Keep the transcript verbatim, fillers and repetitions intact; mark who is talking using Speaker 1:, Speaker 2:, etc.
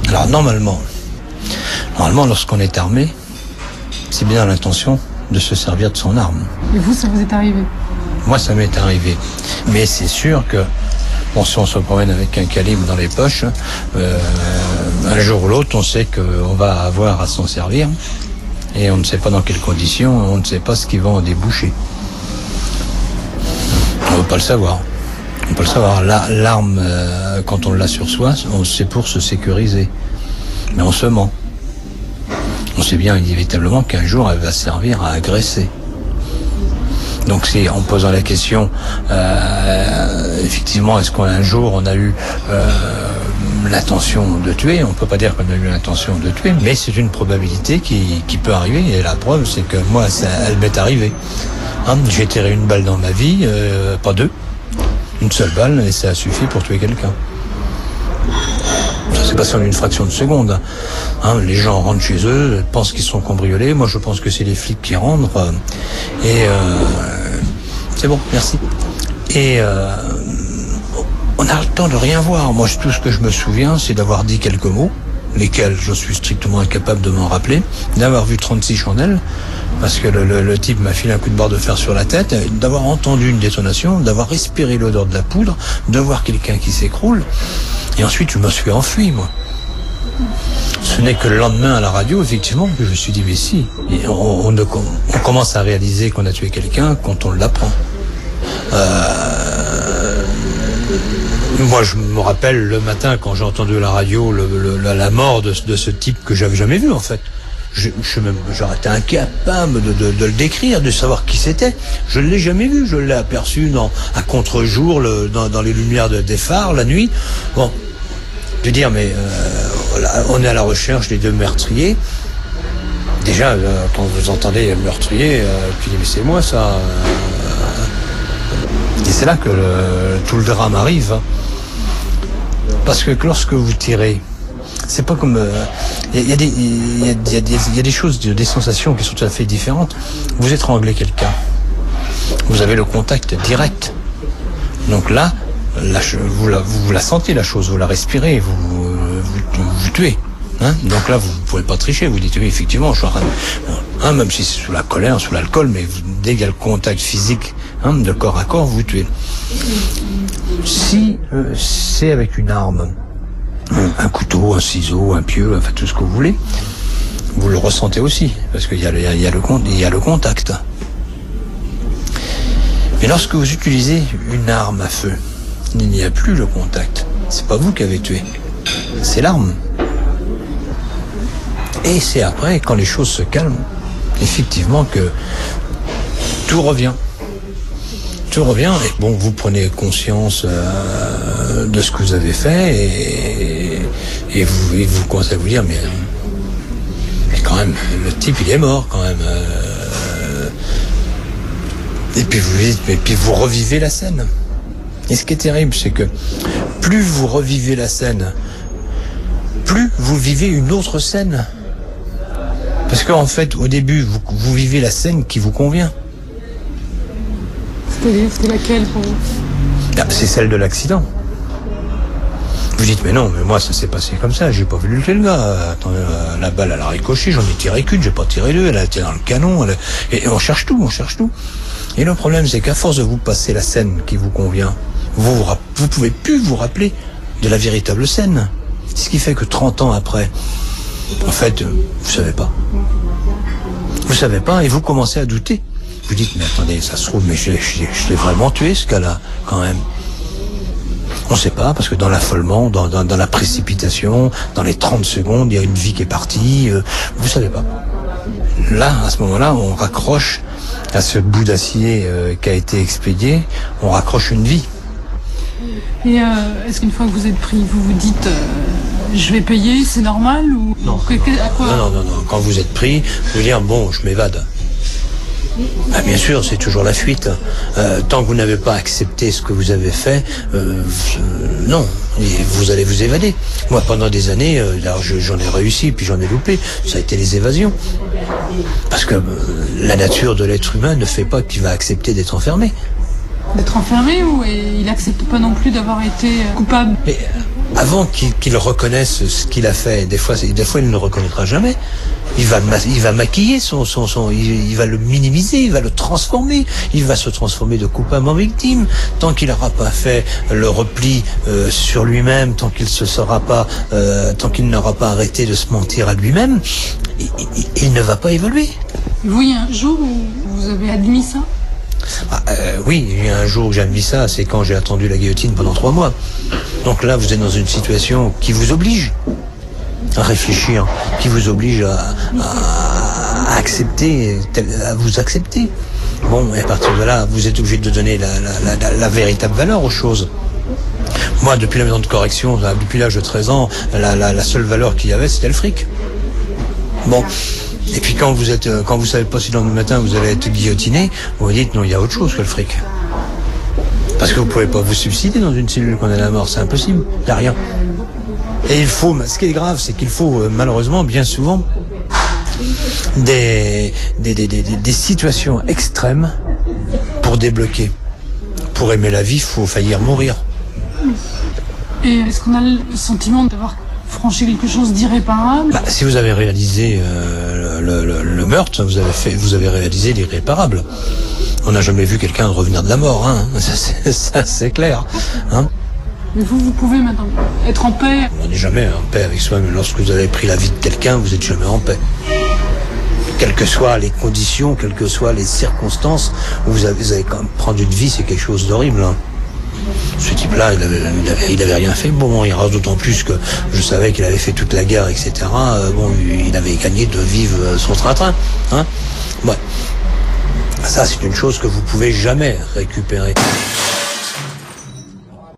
Speaker 1: Alors normalement, normalement lorsqu'on est armé, c'est bien l'intention de se servir de son arme.
Speaker 2: Et vous, ça vous est arrivé?
Speaker 1: Moi, ça m'est arrivé. Mais c'est sûr que, bon, si on se promène avec un calibre dans les poches, euh, un jour ou l'autre, on sait qu'on va avoir à s'en servir. Et on ne sait pas dans quelles conditions, on ne sait pas ce qui va en déboucher. On ne veut pas le savoir. On peut le savoir. La, l'arme, euh, quand on l'a sur soi, on, c'est pour se sécuriser. Mais on se ment. On sait bien inévitablement qu'un jour, elle va servir à agresser. Donc c'est en posant la question, euh, effectivement, est-ce qu'un jour on a eu euh, l'intention de tuer? On peut pas dire qu'on a eu l'intention de tuer, mais c'est une probabilité qui, qui peut arriver. Et la preuve, c'est que moi, ça, elle m'est arrivée. Hein, j'ai tiré une balle dans ma vie, euh, pas deux, une seule balle, et ça a suffi pour tuer quelqu'un. Ça s'est passé en une fraction de seconde. Hein, les gens rentrent chez eux, pensent qu'ils sont cambriolés. Moi, je pense que c'est les flics qui rentrent. Euh, et euh, c'est bon, merci. Et euh, on a le temps de rien voir. Moi, tout ce que je me souviens, c'est d'avoir dit quelques mots, lesquels je suis strictement incapable de m'en rappeler, d'avoir vu trente-six chandelles, parce que le, le, le type m'a filé un coup de barre de fer sur la tête, d'avoir entendu une détonation, d'avoir respiré l'odeur de la poudre, de voir quelqu'un qui s'écroule. Et ensuite, je me suis enfui, moi. Ce n'est que le lendemain à la radio, effectivement, que je me suis dit, mais si. Et on, on, on commence à réaliser qu'on a tué quelqu'un quand on l'apprend. Euh, moi, je me rappelle le matin, quand j'ai entendu à la radio le, le, la, la mort de, de ce type que j'avais jamais vu, en fait. Je, je même, j'aurais été incapable de, de, de le décrire, de savoir qui c'était. Je ne l'ai jamais vu. Je l'ai aperçu dans, à contre-jour, le, dans, dans les lumières de, des phares, la nuit. Bon. De dire, mais euh, on est à la recherche des deux meurtriers. Déjà, euh, quand vous entendez meurtrier, euh, puis mais c'est moi ça. Euh, et c'est là que le, tout le drame arrive. Hein. Parce que lorsque vous tirez, c'est pas comme... Il euh, y, y, y, y, y, y a des choses, des sensations qui sont tout à fait différentes. Vous étranglez quelqu'un. Vous avez le contact direct. Donc là, La, vous, la, vous la sentez la chose, vous la respirez, vous vous, vous, vous tuez. Hein, donc là, vous ne pouvez pas tricher, vous dites oui, effectivement, je suis en train de... Hein, même si c'est sous la colère, sous l'alcool, mais vous, dès qu'il y a le contact physique, hein, de corps à corps, vous tuez. Si euh, c'est avec une arme, un, un couteau, un ciseau, un pieu, enfin tout ce que vous voulez, vous le ressentez aussi, parce qu'il y a le, il y a le, il y a le contact. Mais lorsque vous utilisez une arme à feu, il n'y a plus le contact. C'est pas vous qui avez tué. C'est l'arme. Et c'est après, quand les choses se calment, effectivement que tout revient. Tout revient. Et bon, vous prenez conscience euh, de ce que vous avez fait et, et, vous, et vous commencez à vous dire, mais, mais quand même, le type, il est mort quand même. Euh, et puis vous dites, et puis vous revivez la scène. Et ce qui est terrible, c'est que plus vous revivez la scène, plus vous vivez une autre scène. Parce qu'en fait, au début, vous, vous vivez la scène qui vous convient.
Speaker 2: C'était, c'était laquelle pour vous?
Speaker 1: Ah, c'est celle de l'accident. Vous dites, mais non, mais moi, ça s'est passé comme ça, j'ai pas vu le gars. Attendez, la balle, elle a ricoché, j'en ai tiré qu'une, j'ai pas tiré deux, elle a été dans le canon. Elle a... Et on cherche tout, on cherche tout. Et le problème, c'est qu'à force de vous passer la scène qui vous convient, vous vous, vous pouvez plus vous rappeler de la véritable scène. Ce qui fait que trente ans après, en fait, vous savez pas. Vous savez pas et vous commencez à douter. Vous dites, mais attendez, ça se trouve, mais je, je, je l'ai vraiment tué, ce gars-là, quand même. On ne sait pas, parce que dans l'affolement, dans, dans, dans la précipitation, dans les trente secondes, il y a une vie qui est partie. Euh, vous savez pas. Là, à ce moment-là, on raccroche à ce bout d'acier euh, qui a été expédié, on raccroche une vie.
Speaker 2: Et euh, est-ce qu'une fois que vous êtes pris, vous vous dites, euh, je vais payer, c'est normal ou
Speaker 1: non,
Speaker 2: que, que, à quoi?
Speaker 1: non, non, non, non. Quand vous êtes pris, vous dire, bon, je m'évade. Ah, bien sûr, c'est toujours la fuite. Euh, tant que vous n'avez pas accepté ce que vous avez fait, euh, euh, non, et vous allez vous évader. Moi, pendant des années, euh, alors je, j'en ai réussi, puis j'en ai loupé. Ça a été les évasions. Parce que euh, la nature de l'être humain ne fait pas qu'il va accepter d'être enfermé.
Speaker 2: D'être enfermé ou et il accepte pas non plus d'avoir été coupable?
Speaker 1: Mais, avant qu'il qu'il reconnaisse ce qu'il a fait, des fois, des fois il ne le reconnaîtra jamais. Il va, il va maquiller son, son, son il, il va le minimiser, il va le transformer, il va se transformer de coupable en victime. Tant qu'il n'aura pas fait le repli euh, sur lui-même, tant qu'il se sera pas, euh, tant qu'il n'aura pas arrêté de se mentir à lui-même, il, il, il ne va pas évoluer.
Speaker 2: Vous, il y a un jour où vous avez admis ça?
Speaker 1: Ah, euh, oui, il y a un jour où j'ai admis ça, c'est quand j'ai attendu la guillotine pendant trois mois. Donc là, vous êtes dans une situation qui vous oblige à réfléchir, qui vous oblige à, à, à accepter, à vous accepter. Bon, et à partir de là, vous êtes obligé de donner la, la, la, la véritable valeur aux choses. Moi, depuis la maison de correction, depuis l'âge de treize ans, la, la, la seule valeur qu'il y avait, c'était le fric. Bon. Et puis quand vous êtes, quand vous savez pas si le lendemain matin vous allez être guillotiné, vous vous dites non, il y a autre chose que le fric. Parce que vous pouvez pas vous suicider dans une cellule condamnée à la mort, c'est impossible, il n'y a rien. Et il faut, ce qui est grave, c'est qu'il faut malheureusement bien souvent des, des, des, des, des situations extrêmes pour débloquer. Pour aimer la vie, il faut faillir mourir.
Speaker 2: Et est-ce qu'on a le sentiment d'avoir franchi quelque chose d'irréparable?
Speaker 1: Bah, si vous avez réalisé euh, le, le, le meurtre, vous avez fait, vous avez réalisé l'irréparable. On n'a jamais vu quelqu'un revenir de la mort, hein. Ça, ça c'est clair, hein.
Speaker 2: Mais vous, vous pouvez maintenant être en paix.
Speaker 1: On n'est jamais en paix avec soi-même. Lorsque vous avez pris la vie de quelqu'un, vous n'êtes jamais en paix. Quelles que soient les conditions, quelles que soient les circonstances, vous avez, vous avez quand même prendre une vie, c'est quelque chose d'horrible, hein. Ce type-là, il avait, il, avait, il avait rien fait. Bon, il reste d'autant plus que je savais qu'il avait fait toute la guerre, et cetera. Bon, il avait gagné de vivre son train-train, hein. Ouais. Ça, c'est une chose que vous pouvez jamais récupérer.